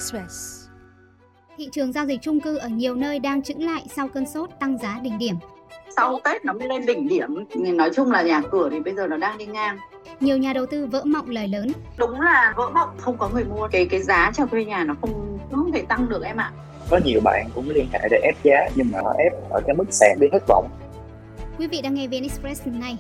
Express. Thị trường giao dịch chung cư ở nhiều nơi đang chững lại sau cơn sốt tăng giá đỉnh điểm. Sau Tết nó mới lên đỉnh điểm. Nói chung là nhà cửa thì bây giờ nó đang đi ngang. Nhiều nhà đầu tư vỡ mộng lời lớn. Đúng là vỡ mộng, không có người mua. Cái giá cho thuê nhà nó không thể tăng được em ạ. Có nhiều bạn cũng liên hệ để ép giá, nhưng mà họ ép ở cái mức sàn đi thất vọng. Quý vị đang nghe VN Express này.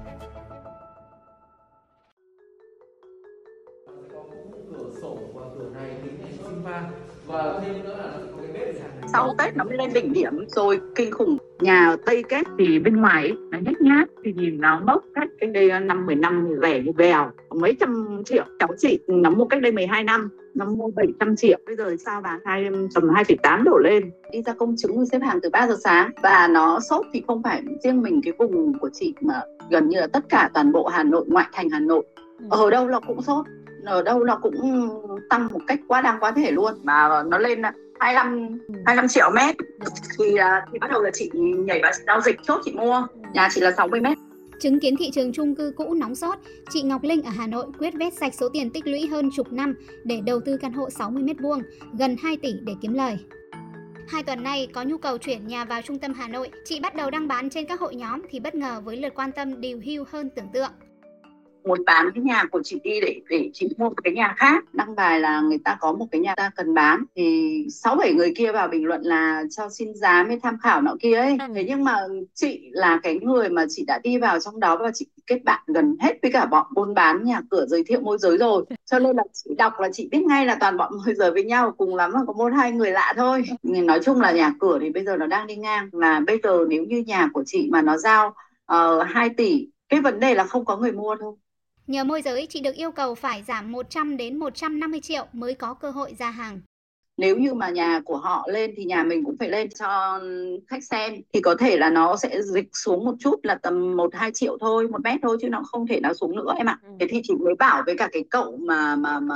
Sau Tết nó mới lên đỉnh điểm rồi kinh khủng. Nhà Tây Kết thì bên ngoài ấy, nó nhếch nhác thì nhìn nó mốc cách đây 5-10 năm rẻ như bèo, mấy trăm triệu. Cháu chị nó mua cách đây 12 năm, nó mua 700 triệu. Bây giờ sao bán tầm 2,8 đổ lên. Đi ra công chứng xếp hàng từ 3 giờ sáng. Và nó sốt thì không phải riêng mình cái vùng của chị mà gần như là tất cả toàn bộ Hà Nội, ngoại thành Hà Nội. Ở đâu nó cũng sốt, ở đâu nó cũng tăng một cách quá đáng quá thể luôn. Mà nó lên 25 triệu mét thì bắt đầu là chị nhảy vào giao dịch chốt chị mua. Nhà chị là 60 mét. Chứng kiến thị trường chung cư cũ nóng sốt, chị Ngọc Linh ở Hà Nội quyết vét sạch số tiền tích lũy hơn chục năm để đầu tư căn hộ 60 m², gần 2 tỷ để kiếm lời. 2 tuần nay có nhu cầu chuyển nhà vào trung tâm Hà Nội, chị bắt đầu đăng bán trên các hội nhóm thì bất ngờ với lượt quan tâm điều hưu hơn tưởng tượng. Muốn bán cái nhà của chị đi để chị mua một cái nhà khác. Đăng bài là người ta có một cái nhà ta cần bán thì 6-7 người kia vào bình luận là cho xin giá mới tham khảo nọ kia ấy. Thế nhưng mà chị là cái người mà chị đã đi vào trong đó và chị kết bạn gần hết với cả bọn buôn bán nhà cửa giới thiệu môi giới rồi. Cho nên là chị đọc là chị biết ngay là toàn bọn môi giới với nhau, cùng lắm là có 1-2 người lạ thôi. Nói chung là nhà cửa thì bây giờ nó đang đi ngang. Là bây giờ nếu như nhà của chị mà nó giao 2 tỷ, cái vấn đề là không có người mua thôi. Nhờ môi giới, chị được yêu cầu phải giảm 100 đến 150 triệu mới có cơ hội ra hàng. Nếu như mà nhà của họ lên thì nhà mình cũng phải lên cho khách xem. Thì có thể là nó sẽ dịch xuống một chút là tầm 1-2 triệu thôi, 1 mét thôi, chứ nó không thể nào xuống nữa em ạ. Thế thì chị mới bảo với cả cái cậu mà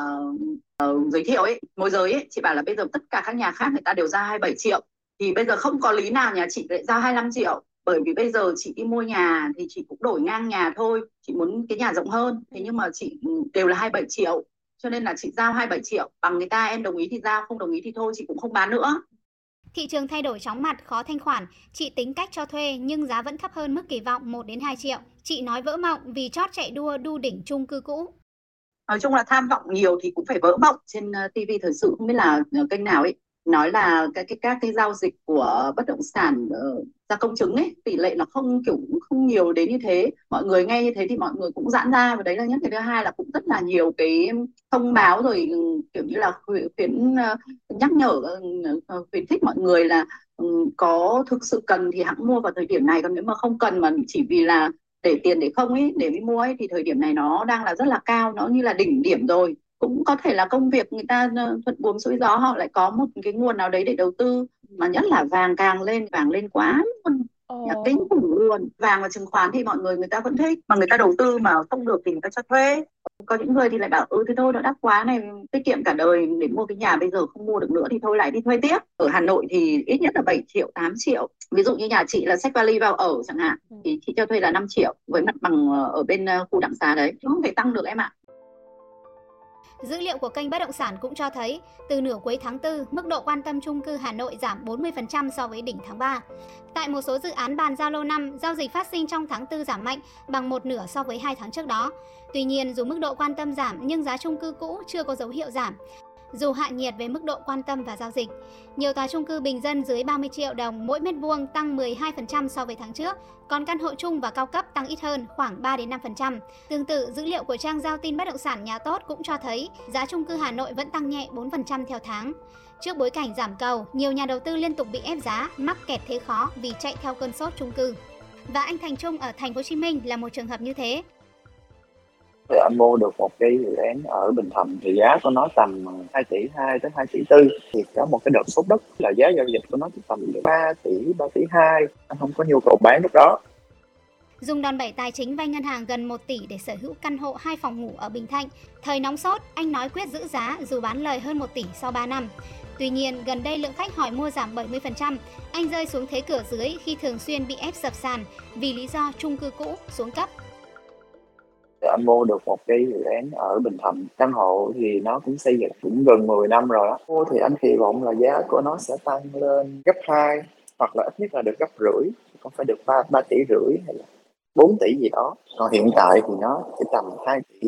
giới thiệu ấy, môi giới ấy, chị bảo là bây giờ tất cả các nhà khác người ta đều ra 27 triệu. Thì bây giờ không có lý nào nhà chị lại ra 25 triệu. Bởi vì bây giờ chị đi mua nhà thì chị cũng đổi ngang nhà thôi. Chị muốn cái nhà rộng hơn. Thế nhưng mà chị đều là 27 triệu. Cho nên là chị giao 27 triệu. Bằng người ta em đồng ý thì giao, không đồng ý thì thôi chị cũng không bán nữa. Thị trường thay đổi chóng mặt, khó thanh khoản. Chị tính cách cho thuê nhưng giá vẫn thấp hơn mức kỳ vọng 1-2 triệu. Chị nói vỡ mộng vì chót chạy đua đu đỉnh chung cư cũ. Nói chung là tham vọng nhiều thì cũng phải vỡ mộng. Trên TV thời sự không biết là kênh nào ấy nói là các cái giao dịch của bất động sản ra công chứng ấy tỷ lệ nó không nhiều đến như thế. Mọi người nghe như thế thì mọi người cũng giãn ra, và đấy là nhất. Cái thứ hai là cũng rất là nhiều cái thông báo rồi kiểu như là khuyến nhắc nhở, khuyến khích mọi người là có thực sự cần thì hẵng mua vào thời điểm này, còn nếu mà không cần mà chỉ vì là để tiền để không ấy, để mới mua ấy, thì thời điểm này nó đang là rất là cao, nó như là đỉnh điểm rồi. Cũng có thể là công việc người ta thuận buồm xuôi gió, họ lại có một cái nguồn nào đấy để đầu tư. Mà nhất là vàng càng lên, vàng lên quá luôn, kinh khủng luôn. Vàng và chứng khoán thì mọi người ta vẫn thích, mà người ta đầu tư mà không được thì người ta cho thuê. Có những người thì lại bảo thế thôi nó đắt quá này, tiết kiệm cả đời để mua cái nhà, bây giờ không mua được nữa thì thôi lại đi thuê tiếp. Ở Hà Nội thì ít nhất là 7 triệu, 8 triệu. Ví dụ như nhà chị là Sách Valley vào ở chẳng hạn, thì chị cho thuê là 5 triệu với mặt bằng ở bên khu Đặng Xá đấy, không thể tăng được em ạ. Dữ liệu của kênh Bất động sản cũng cho thấy, từ nửa cuối tháng 4, mức độ quan tâm chung cư Hà Nội giảm 40% so với đỉnh tháng 3. Tại một số dự án bàn giao lâu năm, giao dịch phát sinh trong tháng 4 giảm mạnh bằng 1/2 so với 2 tháng trước đó. Tuy nhiên, dù mức độ quan tâm giảm nhưng giá chung cư cũ chưa có dấu hiệu giảm. Dù hạ nhiệt về mức độ quan tâm và giao dịch, nhiều tòa chung cư bình dân dưới 30 triệu đồng mỗi mét vuông tăng 12% so với tháng trước, còn căn hộ chung và cao cấp tăng ít hơn, khoảng 3-5%. Tương tự, dữ liệu của trang giao tin bất động sản Nhà Tốt cũng cho thấy giá chung cư Hà Nội vẫn tăng nhẹ 4% theo tháng. Trước bối cảnh giảm cầu, nhiều nhà đầu tư liên tục bị ép giá, mắc kẹt thế khó vì chạy theo cơn sốt chung cư. Và anh Thành Trung ở Thành phố Hồ Chí Minh là một trường hợp như thế. Thì anh mua được một cái dự án ở Bình Thạnh thì giá của nó tầm 2,2 tỷ đến 2,4 tỷ. Thì có một cái đợt sốt đất là giá giao dịch của nó tầm 3 tỷ, 3,2 tỷ. Anh không có nhu cầu bán lúc đó. Dùng đòn bẩy tài chính vay ngân hàng gần 1 tỷ để sở hữu căn hộ 2 phòng ngủ ở Bình Thạnh. Thời nóng sốt, anh nói quyết giữ giá dù bán lời hơn 1 tỷ sau 3 năm. Tuy nhiên, gần đây lượng khách hỏi mua giảm 70%, anh rơi xuống thế cửa dưới khi thường xuyên bị ép sập sàn vì lý do chung cư cũ xuống cấp. Anh mua được một cái dự án ở Bình Thạnh, căn hộ thì nó cũng xây dựng cũng gần 10 năm rồi á. Mua thì anh kỳ vọng là giá của nó sẽ tăng lên gấp 2 hoặc là ít nhất là được gấp rưỡi, không phải được 3 tỷ rưỡi hay là 4 tỷ gì đó. Còn hiện tại thì nó chỉ tầm 2 tỷ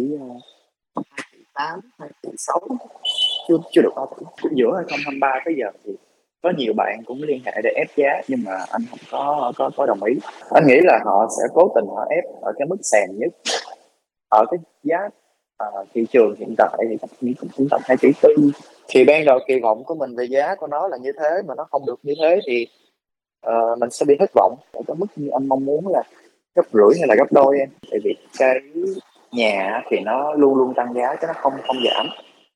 8, 2 tỷ 6, chưa được 3 tỷ. Giữa 2023 tới giờ thì có nhiều bạn cũng liên hệ để ép giá, nhưng mà anh không có đồng ý. Anh nghĩ là họ sẽ cố tình họ ép ở cái mức sàn nhất, ở cái giá thị trường hiện tại thì cũng tầm 2 tỷ tư. Thì ban đầu kỳ vọng của mình về giá của nó là như thế, mà nó không được như thế thì mình sẽ bị thất vọng. Ở cái mức như anh mong muốn là gấp rưỡi hay là gấp đôi em, tại vì cái nhà thì nó luôn luôn tăng giá chứ nó không giảm.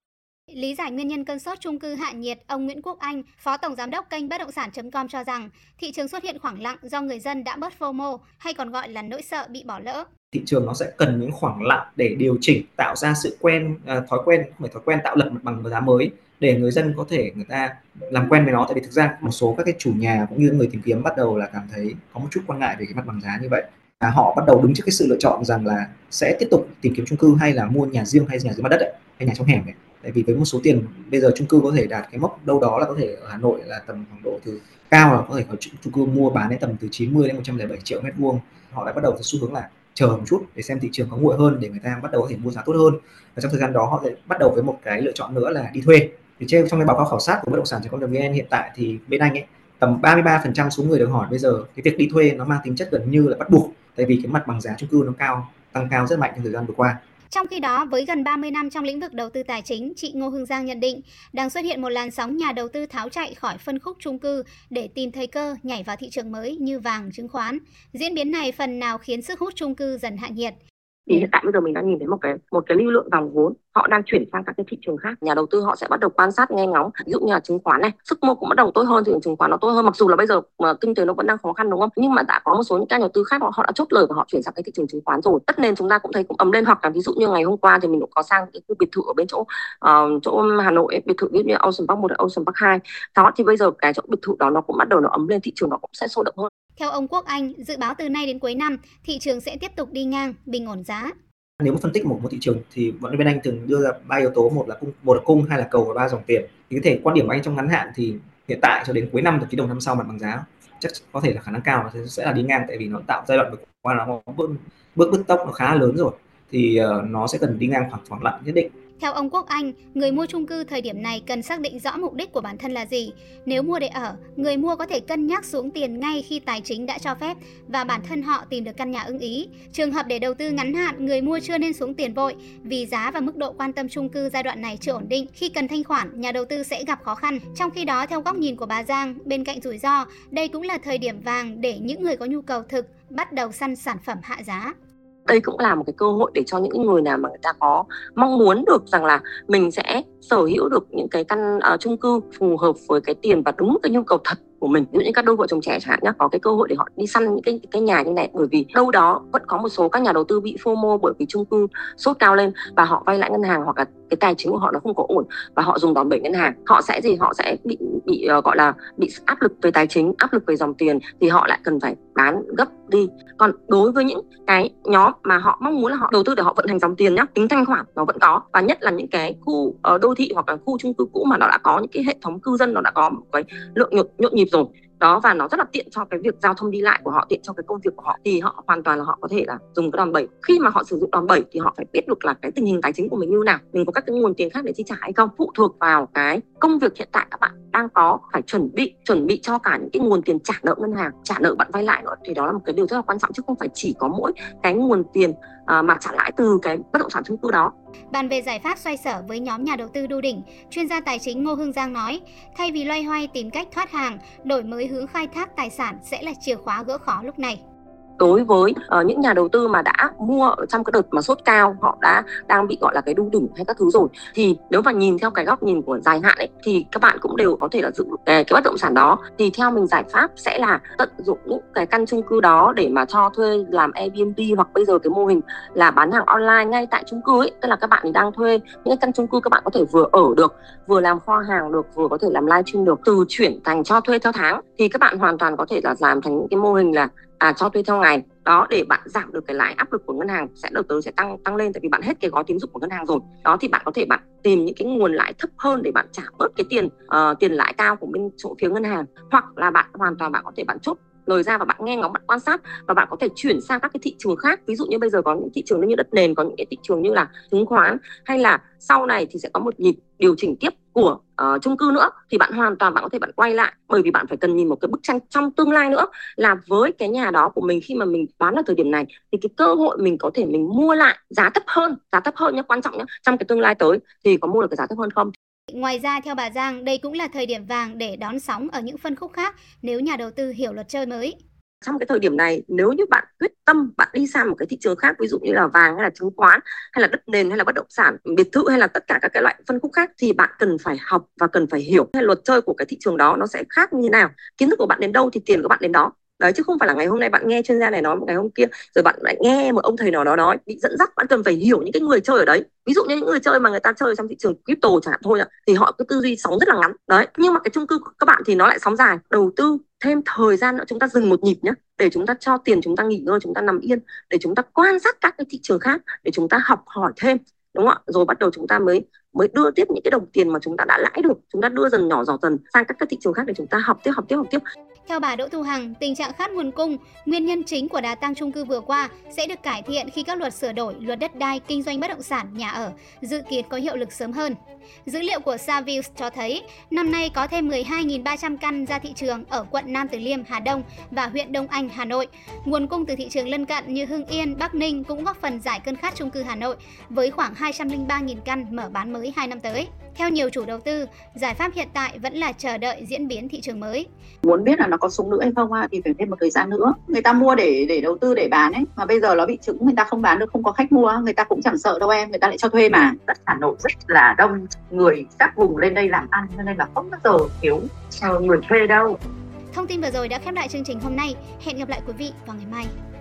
Lý giải nguyên nhân cơn sốt chung cư hạ nhiệt, ông Nguyễn Quốc Anh, Phó Tổng Giám đốc kênh Bất động sản.com cho rằng thị trường xuất hiện khoảng lặng do người dân đã bớt FOMO, hay còn gọi là nỗi sợ bị bỏ lỡ. Thị trường nó sẽ cần những khoảng lặng để điều chỉnh, tạo ra sự thói quen tạo lập mặt bằng giá mới để người dân có thể người ta làm quen với nó. Tại vì thực ra một số các cái chủ nhà cũng như người tìm kiếm bắt đầu là cảm thấy có một chút quan ngại về cái mặt bằng giá như vậy. Họ bắt đầu đứng trước cái sự lựa chọn rằng là sẽ tiếp tục tìm kiếm chung cư hay là mua nhà riêng hay nhà dưới mặt đất hay nhà trong hẻm này. Tại vì với một số tiền bây giờ chung cư có thể đạt cái mốc đâu đó là có thể ở Hà Nội là tầm khoảng độ từ cao là có thể có chung cư mua bán đến tầm từ 90 đến 107 triệu mét vuông. Họ đã bắt đầu xu hướng là chờ một chút để xem thị trường có nguội hơn để người ta bắt đầu có thể mua giá tốt hơn. Và trong thời gian đó họ sẽ bắt đầu với một cái lựa chọn nữa là đi thuê. Thì trong cái báo cáo khảo sát của bất động sản.com.vn hiện tại thì bên anh ấy tầm 33% số người được hỏi bây giờ cái việc đi thuê nó mang tính chất gần như là bắt buộc, tại vì cái mặt bằng giá chung cư nó tăng cao rất mạnh trong thời gian vừa qua. Trong khi đó, với gần 30 năm trong lĩnh vực đầu tư tài chính, chị Ngô Hương Giang nhận định đang xuất hiện một làn sóng nhà đầu tư tháo chạy khỏi phân khúc chung cư để tìm thời cơ nhảy vào thị trường mới như vàng, chứng khoán. Diễn biến này phần nào khiến sức hút chung cư dần hạ nhiệt. Thì hiện tại bây giờ mình đang nhìn thấy một cái lưu lượng dòng vốn họ đang chuyển sang các cái thị trường khác. Nhà đầu tư họ sẽ bắt đầu quan sát nghe ngóng, ví dụ như là chứng khoán này, sức mua cũng bắt đầu tốt hơn, thị trường chứng khoán nó tốt hơn, mặc dù là bây giờ mà kinh tế nó vẫn đang khó khăn đúng không, nhưng mà đã có một số những cái nhà đầu tư khác họ đã chốt lời và họ chuyển sang cái thị trường chứng khoán rồi. Tất nên chúng ta cũng thấy cũng ấm lên, hoặc là ví dụ như ngày hôm qua thì mình cũng có sang cái khu biệt thự ở bên chỗ Hà Nội ấy, biệt thự ví dụ như Ocean Park 1 và Ocean Park 2 đó, thì bây giờ cái chỗ biệt thự đó nó cũng bắt đầu nó ấm lên, thị trường nó cũng sẽ sôi động hơn. Theo ông Quốc Anh, dự báo từ nay đến cuối năm thị trường sẽ tiếp tục đi ngang, bình ổn giá. Nếu mà phân tích một thị trường thì bọn bên anh thường đưa ra 3 yếu tố, một là cung, hai là cầu và 3 dòng tiền. Thì có thể quan điểm của anh trong ngắn hạn thì hiện tại cho đến cuối năm, thậm chí đầu năm sau, mặt bằng giá chắc có thể là khả năng cao là sẽ là đi ngang, tại vì nó tạo giai đoạn vừa qua nó bước tốc nó khá lớn rồi, thì nó sẽ cần đi ngang khoảng lặng nhất định. Theo ông Quốc Anh, người mua chung cư thời điểm này cần xác định rõ mục đích của bản thân là gì. Nếu mua để ở, người mua có thể cân nhắc xuống tiền ngay khi tài chính đã cho phép và bản thân họ tìm được căn nhà ưng ý. Trường hợp để đầu tư ngắn hạn, người mua chưa nên xuống tiền vội vì giá và mức độ quan tâm chung cư giai đoạn này chưa ổn định. Khi cần thanh khoản, nhà đầu tư sẽ gặp khó khăn. Trong khi đó, theo góc nhìn của bà Giang, bên cạnh rủi ro, đây cũng là thời điểm vàng để những người có nhu cầu thực bắt đầu săn sản phẩm hạ giá. Đây cũng là một cái cơ hội để cho những người nào mà người ta có mong muốn được rằng là mình sẽ sở hữu được những cái căn chung cư phù hợp với cái tiền và đúng cái nhu cầu thật của mình. Ví dụ như các đôi vợ chồng trẻ chẳng hạn nhá, có cái cơ hội để họ đi săn những cái nhà như này, bởi vì đâu đó vẫn có một số các nhà đầu tư bị FOMO bởi vì chung cư sốt cao lên và họ vay lại ngân hàng, hoặc là cái tài chính của họ nó không có ổn và họ dùng đòn bẩy ngân hàng. Họ sẽ bị gọi là bị áp lực về tài chính, áp lực về dòng tiền, thì họ lại cần phải bán gấp đi. Còn đối với những cái nhóm mà họ mong muốn là họ đầu tư để họ vận hành dòng tiền nhá, tính thanh khoản nó vẫn có, và nhất là những cái khu đô thị hoặc là khu chung cư cũ mà nó đã có những cái hệ thống cư dân, nó đã có một cái lượng nhộn nhịp rồi đó, và nó rất là tiện cho cái việc giao thông đi lại của họ, tiện cho cái công việc của họ, thì họ hoàn toàn là họ có thể là dùng cái đòn bẩy. Khi mà họ sử dụng đòn bẩy thì họ phải biết được là cái tình hình tài chính của mình như nào, mình có các cái nguồn tiền khác để chi trả hay không, phụ thuộc vào cái công việc hiện tại các bạn đang có, phải chuẩn bị cho cả những cái nguồn tiền trả nợ ngân hàng, trả nợ bạn vay lại nữa, thì đó là một cái điều rất là quan trọng, chứ không phải chỉ có mỗi cái nguồn tiền mà trả lãi từ cái bất động sản chung cư đó. Bàn về giải pháp xoay sở với nhóm nhà đầu tư đu đỉnh, chuyên gia tài chính Ngô Hương Giang nói, thay vì loay hoay tìm cách thoát hàng, đổi mới hướng khai thác tài sản sẽ là chìa khóa gỡ khó lúc này. Đối với những nhà đầu tư mà đã mua trong cái đợt mà sốt cao, họ đang bị gọi là cái đu đỉnh hay các thứ rồi, thì nếu mà nhìn theo cái góc nhìn của dài hạn ấy, thì các bạn cũng đều có thể là giữ cái bất động sản đó. Thì theo mình, giải pháp sẽ là tận dụng những cái căn chung cư đó để mà cho thuê làm Airbnb, hoặc bây giờ cái mô hình là bán hàng online ngay tại chung cư ấy, tức là các bạn thì đang thuê những cái căn chung cư, các bạn có thể vừa ở được, vừa làm kho hàng được, vừa có thể làm livestream được, từ chuyển thành cho thuê theo tháng. Thì các bạn hoàn toàn có thể là làm thành những cái mô hình là cho thuê theo ngày đó, để bạn giảm được cái lãi áp lực của ngân hàng sẽ đầu tới sẽ tăng lên, tại vì bạn hết cái gói tín dụng của ngân hàng rồi đó, thì bạn có thể tìm những cái nguồn lãi thấp hơn để bạn trả bớt cái tiền lãi cao của bên chỗ phía ngân hàng, hoặc là bạn hoàn toàn có thể chốt lời ra và bạn nghe ngóng, bạn quan sát và bạn có thể chuyển sang các cái thị trường khác. Ví dụ như bây giờ có những thị trường như đất nền, có những cái thị trường như là chứng khoán, hay là sau này thì sẽ có một nhịp điều chỉnh tiếp của chung cư nữa, thì bạn hoàn toàn có thể quay lại, bởi vì bạn phải cần nhìn một cái bức tranh trong tương lai nữa, là với cái nhà đó của mình khi mà mình bán ở thời điểm này thì cái cơ hội mình có thể mình mua lại giá thấp hơn nhé, quan trọng nhé, trong cái tương lai tới thì có mua được cái giá thấp hơn không. Ngoài ra, theo bà Giang, đây cũng là thời điểm vàng để đón sóng ở những phân khúc khác nếu nhà đầu tư hiểu luật chơi mới. Trong cái thời điểm này, nếu như bạn quyết tâm bạn đi sang một cái thị trường khác, ví dụ như là vàng hay là chứng khoán hay là đất nền hay là bất động sản, biệt thự hay là tất cả các cái loại phân khúc khác, thì bạn cần phải học và cần phải hiểu hay luật chơi của cái thị trường đó nó sẽ khác như thế nào. Kiến thức của bạn đến đâu thì tiền của bạn đến đó. Đấy, chứ không phải là ngày hôm nay bạn nghe chuyên gia này nói, ngày hôm kia rồi bạn lại nghe một ông thầy nào đó nói bị dẫn dắt. Bạn cần phải hiểu những cái người chơi ở đấy. Ví dụ như những người chơi mà người ta chơi trong thị trường crypto chẳng hạn thôi, thì họ cứ tư duy sóng rất là ngắn đấy. Nhưng mà cái chung cư các bạn thì nó lại sóng dài. Đầu tư thêm thời gian nữa, chúng ta dừng một nhịp nhé, để chúng ta cho tiền chúng ta nghỉ ngơi, chúng ta nằm yên, để chúng ta quan sát các cái thị trường khác, để chúng ta học hỏi thêm, đúng không ạ? Rồi bắt đầu chúng ta mới đưa tiếp những cái đồng tiền mà chúng ta đã lãi được, chúng ta đưa dần nhỏ giọt dần sang các thị trường khác để chúng ta học tiếp. Theo bà Đỗ Thu Hằng, tình trạng khát nguồn cung, nguyên nhân chính của đà tăng chung cư vừa qua sẽ được cải thiện khi các luật sửa đổi, luật đất đai, kinh doanh bất động sản, nhà ở dự kiến có hiệu lực sớm hơn. Dữ liệu của Savills cho thấy, năm nay có thêm 12.300 căn ra thị trường ở quận Nam Từ Liêm, Hà Đông và huyện Đông Anh, Hà Nội. Nguồn cung từ thị trường lân cận như Hưng Yên, Bắc Ninh cũng góp phần giải cơn khát chung cư Hà Nội với khoảng 203.000 căn mở bán mới 2 năm tới. Theo nhiều chủ đầu tư, giải pháp hiện tại vẫn là chờ đợi diễn biến thị trường mới. Muốn biết là nó có súng nữa hay không thì phải thêm một thời gian nữa. Người ta mua để đầu tư, để bán ấy, mà bây giờ nó bị trứng, người ta không bán được, không có khách mua, người ta cũng chẳng sợ đâu em, người ta lại cho thuê mà. Đất Hà Nội rất là đông người các vùng lên đây làm ăn, cho nên là không bao giờ thiếu người thuê đâu. Thông tin vừa rồi đã khép lại chương trình hôm nay. Hẹn gặp lại quý vị vào ngày mai.